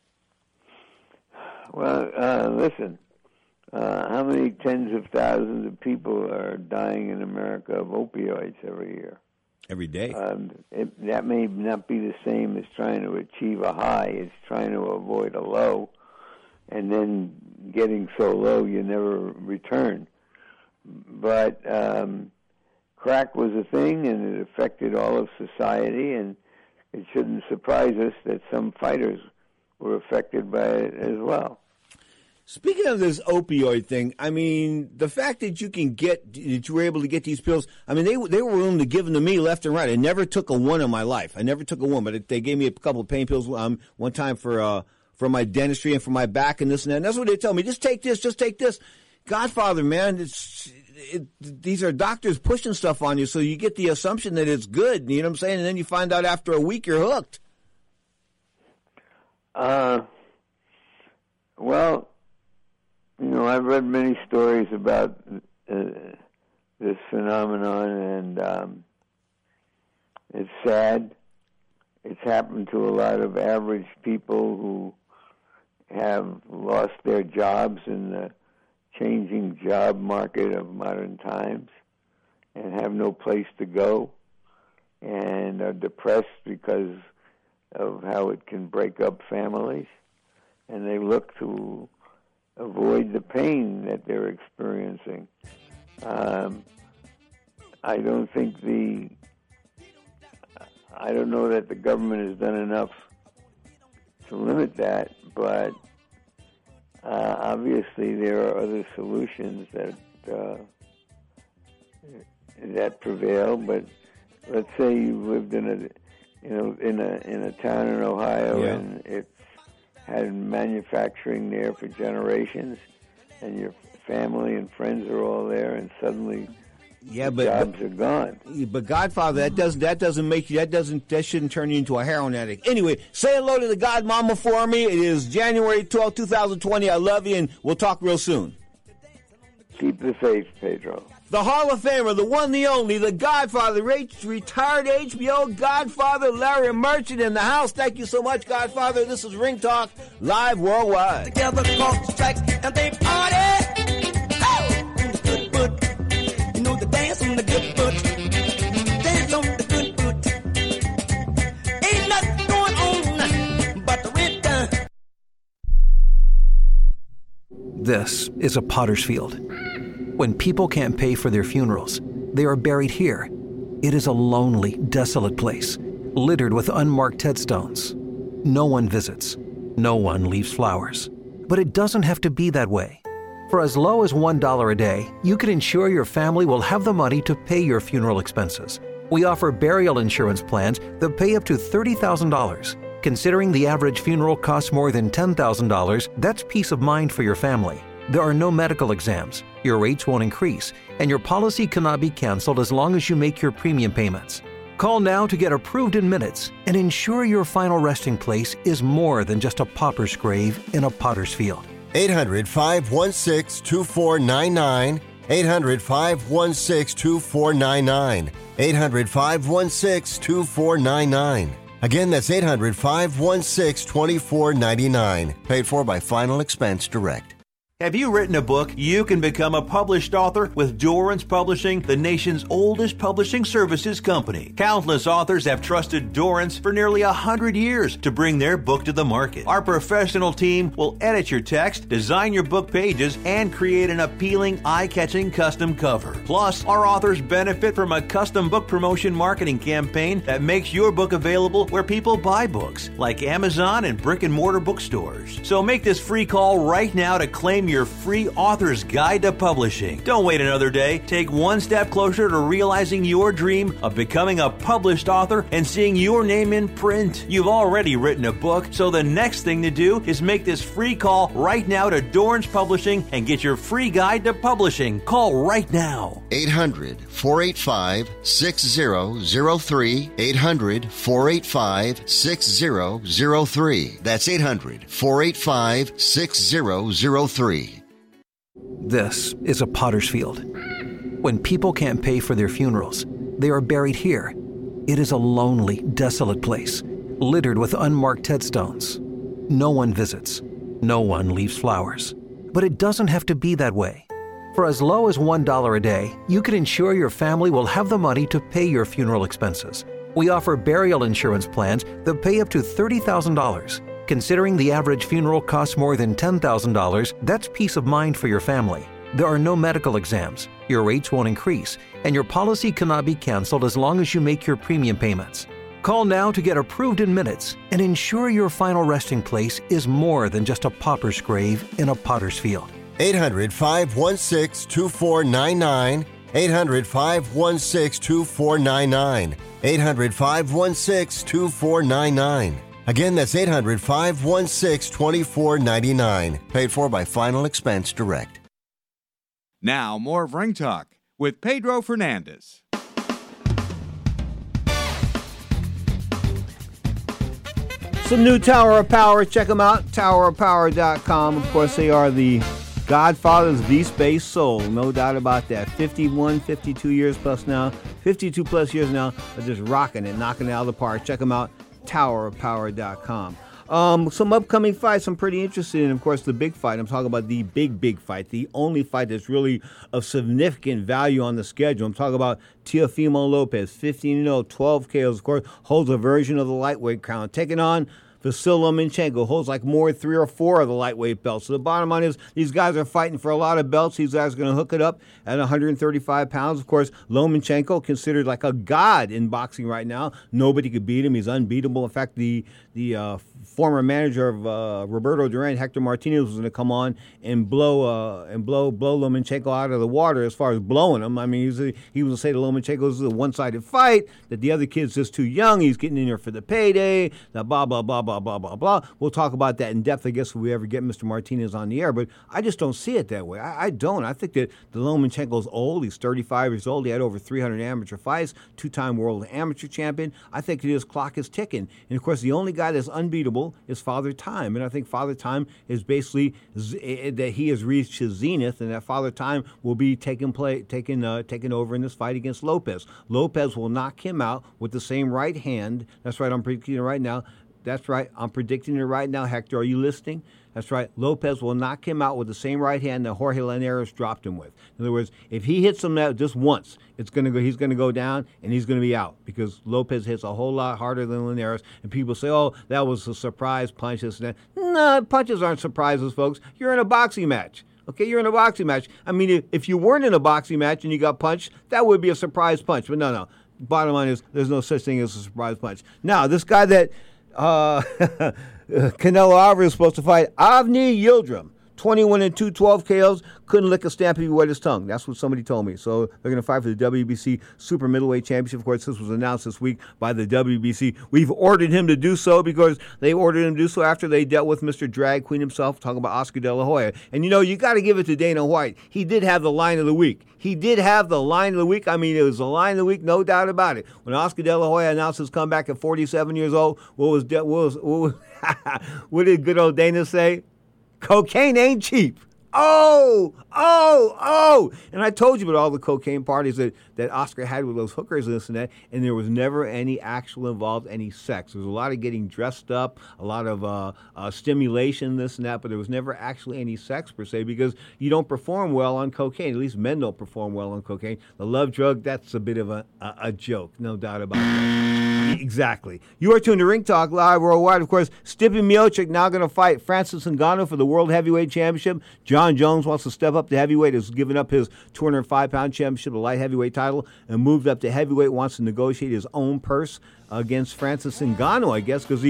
F: Well, uh, listen, uh, how many tens of thousands of people are dying in America of opioids every year?
G: Every day.
F: Um, it, that may not be the same as trying to achieve a high. It's trying to avoid a low, and then getting so low you never return. But um, crack was a thing, and it affected all of society, and it shouldn't surprise us that some fighters were affected by it as well.
G: Speaking of this opioid thing, I mean, the fact that you can get, that you were able to get these pills, I mean, they they were willing to give them to me left and right. I never took a one in my life. I never took a one, but it, they gave me a couple of pain pills um, one time for uh, for my dentistry and for my back and this and that. And that's what they tell me. Just take this, just take this. Godfather, man, it's, it, these are doctors pushing stuff on you, so you get the assumption that it's good, you know what I'm saying? And then you find out after a week you're hooked.
F: Uh, well... You know, I've read many stories about uh, this phenomenon, and um, it's sad. It's happened to a lot of average people who have lost their jobs in the changing job market of modern times and have no place to go and are depressed because of how it can break up families, and they look to avoid the pain that they're experiencing. Um, I don't think the, I don't know that the government has done enough to limit that, but uh, obviously there are other solutions that uh, that prevail. But let's say you lived in a, you know, in a in a town in Ohio,
G: yeah.
F: and it's had manufacturing there for generations, and your family and friends are all there, and suddenly
G: yeah,
F: the
G: but,
F: jobs
G: but,
F: are gone.
G: But Godfather, that doesn't that doesn't make you that doesn't that shouldn't turn you into a heroin addict. Anyway, say hello to the Godmama for me. It is January twelfth, twenty twenty. I love you, and we'll talk real soon.
F: Keep the faith, Pedro.
G: The Hall of Famer, the one, the only, the Godfather, retired H B O Godfather Larry Merchant in the house. Thank you so much, Godfather. This is Ring Talk, live worldwide.
A: Together across the track and they party. Oh, on the good foot. You know the dance on the good foot. Dance on the good foot. Ain't nothing going on but the rhythm.
J: This is a potter's field. When people can't pay for their funerals, they are buried here. It is a lonely, desolate place, littered with unmarked headstones. No one visits. No one leaves flowers. But it doesn't have to be that way. For as low as one dollar a day, you can ensure your family will have the money to pay your funeral expenses. We offer burial insurance plans that pay up to thirty thousand dollars. Considering the average funeral costs more than ten thousand dollars, that's peace of mind for your family. There are no medical exams, your rates won't increase, and your policy cannot be canceled as long as you make your premium payments. Call now to get approved in minutes and ensure your final resting place is more than just a pauper's grave in a potter's field.
B: eight hundred, five one six, two four nine nine. eight hundred, five one six, two four nine nine. eight hundred, five one six, two four nine nine. Again, that's eight hundred, five one six, two four nine nine. Paid for by Final Expense Direct.
K: Have you written a book? You can become a published author with Dorrance Publishing, the nation's oldest publishing services company. Countless authors have trusted Dorrance for nearly a hundred years to bring their book to the market. Our professional team will edit your text, design your book pages, and create an appealing, eye-catching custom cover. Plus, our authors benefit from a custom book promotion marketing campaign that makes your book available where people buy books, like Amazon and brick-and-mortar bookstores. So make this free call right now to claim claim your free author's guide to publishing. Don't wait another day. Take one step closer to realizing your dream of becoming a published author and seeing your name in print. You've already written a book, so the next thing to do is make this free call right now to Dorrance Publishing and get your free guide to publishing. Call right now.
B: eight hundred, four eight five, six zero zero three. eight hundred, four eight five, six zero zero three. That's eight hundred, four eight five, six zero zero three.
J: This is a potter's field. When people can't pay for their funerals, they are buried here. It is a lonely, desolate place, littered with unmarked headstones. No one visits. No one leaves flowers. But it doesn't have to be that way. For as low as one dollar a day, you can ensure your family will have the money to pay your funeral expenses. We offer burial insurance plans that pay up to thirty thousand dollars. Considering the average funeral costs more than ten thousand dollars, that's peace of mind for your family. There are no medical exams, your rates won't increase, and your policy cannot be canceled as long as you make your premium payments. Call now to get approved in minutes and ensure your final resting place is more than just a pauper's grave in a potter's field.
B: eight hundred, five one six, two four nine nine. eight hundred, five one six, two four nine nine. eight hundred, five one six, two four nine nine. Again, that's eight hundred, five one six, two four nine nine. Paid for by Final Expense Direct.
C: Now, more of Ring Talk with Pedro Fernandez.
G: Some new Tower of Power. Check them out, tower of power dot com. Of course, they are the godfathers of V-Space Soul. No doubt about that. fifty-one, fifty-two years plus now. fifty-two plus years now. They're just rocking it, knocking it out of the park. Check them out, tower of power dot com. Um, some upcoming fights I'm pretty interested in. Of course, the big fight. I'm talking about the big, big fight. The only fight that's really of significant value on the schedule. I'm talking about Teofimo Lopez, fifteen and oh, twelve K Os. Of course, holds a version of the lightweight crown. Taking on Vasyl Lomachenko, holds like more three or four of the lightweight belts. So the bottom line is these guys are fighting for a lot of belts. These guys are going to hook it up at one hundred thirty-five pounds. Of course, Lomachenko, considered like a god in boxing right now. Nobody could beat him. He's unbeatable. In fact, the the uh, former manager of uh, Roberto Duran, Hector Martinez, was going to come on and blow uh, and blow blow Lomachenko out of the water as far as blowing him. I mean, he was, he was going to say to Lomachenko, this is a one-sided fight, that the other kid's just too young. He's getting in there for the payday, that blah, blah, blah, blah, blah, blah, blah. We'll talk about that in depth, I guess, if we ever get Mister Martinez on the air, but I just don't see it that way. I, I don't. I think that the Lomachenko's old. He's thirty-five years old. He had over three hundred amateur fights, two-time world amateur champion. I think his clock is ticking. And, of course, the only guy that's unbeatable is Father Time. And I think Father Time is basically z- that he has reached his zenith, and that Father Time will be taking play, taking, uh, taking over in this fight against Lopez. Lopez will knock him out with the same right hand. That's right, I'm predicting it right now. That's right, I'm predicting it right now, Hector. Are you listening? That's right. Lopez will knock him out with the same right hand that Jorge Linares dropped him with. In other words, if he hits him that just once, it's gonna go. He's gonna go down and he's gonna be out because Lopez hits a whole lot harder than Linares. And people say, "Oh, that was a surprise punch." This and that. No, punches aren't surprises, folks. You're in a boxing match. Okay, you're in a boxing match. I mean, if, if you weren't in a boxing match and you got punched, that would be a surprise punch. But no, no. Bottom line is, there's no such thing as a surprise punch. Now, this guy that uh, Canelo Alvarez is supposed to fight, Avni Yildirim, twenty-one and two, twelve K Os, couldn't lick a stamp if he wet his tongue. That's what somebody told me. So they're going to fight for the W B C Super Middleweight Championship. Of course, this was announced this week by the W B C. We've ordered him to do so because they ordered him to do so after they dealt with Mister Drag Queen himself, talking about Oscar De La Hoya. And, you know, you got to give it to Dana White. He did have the line of the week. He did have the line of the week. I mean, it was the line of the week, no doubt about it. When Oscar De La Hoya announced his comeback at forty-seven years old, what was what was what, was, what did good old Dana say? Cocaine ain't cheap. Oh, oh, oh. And I told you about all the cocaine parties that, that Oscar had with those hookers and this and that, and there was never any actual involved, any sex. There was a lot of getting dressed up, a lot of uh, uh, stimulation, this and that, but there was never actually any sex per se because you don't perform well on cocaine. At least men don't perform well on cocaine. The love drug, that's a bit of a, a, a joke, no doubt about that. Exactly. You are tuned to Ring Talk Live Worldwide. Of course, Stipe Miocic now going to fight Francis Ngannou for the World Heavyweight Championship. John Jones wants to step up to heavyweight. Has given up his two hundred five pound championship, the light heavyweight title, and moved up to heavyweight. Wants to negotiate his own purse against Francis Ngannou, I guess, because he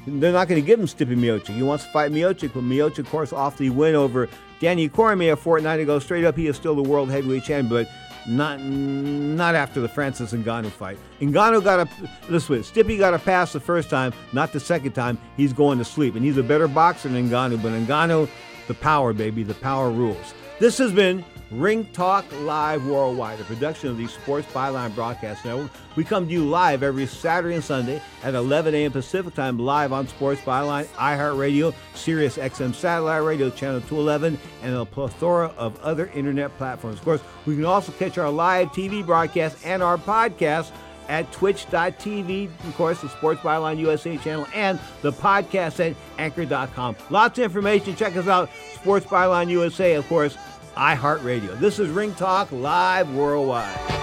G: they're not going to give him Stipe Miocic. He wants to fight Miocic, but Miocic, of course, off the win over Danny Cormier a fortnight ago. Straight up, he is still the world heavyweight champion, but not not after the Francis Ngannou fight. Ngannou got a, listen, Stipe got a pass the first time, not the second time. He's going to sleep, and he's a better boxer than Ngannou, but Ngannou, the power, baby, the power rules. This has been Ring Talk Live Worldwide, a production of the Sports Byline Broadcast Network. We come to you live every Saturday and Sunday at eleven a.m. Pacific Time, live on Sports Byline, iHeartRadio, Sirius X M Satellite Radio, Channel two eleven, and a plethora of other internet platforms. Of course, we can also catch our live T V broadcast and our podcast at twitch dot t v, of course, the Sports Byline U S A channel, and the podcast at anchor dot com. Lots of information. Check us out, Sports Byline U S A, of course, iHeartRadio. This is Ring Talk Live Worldwide.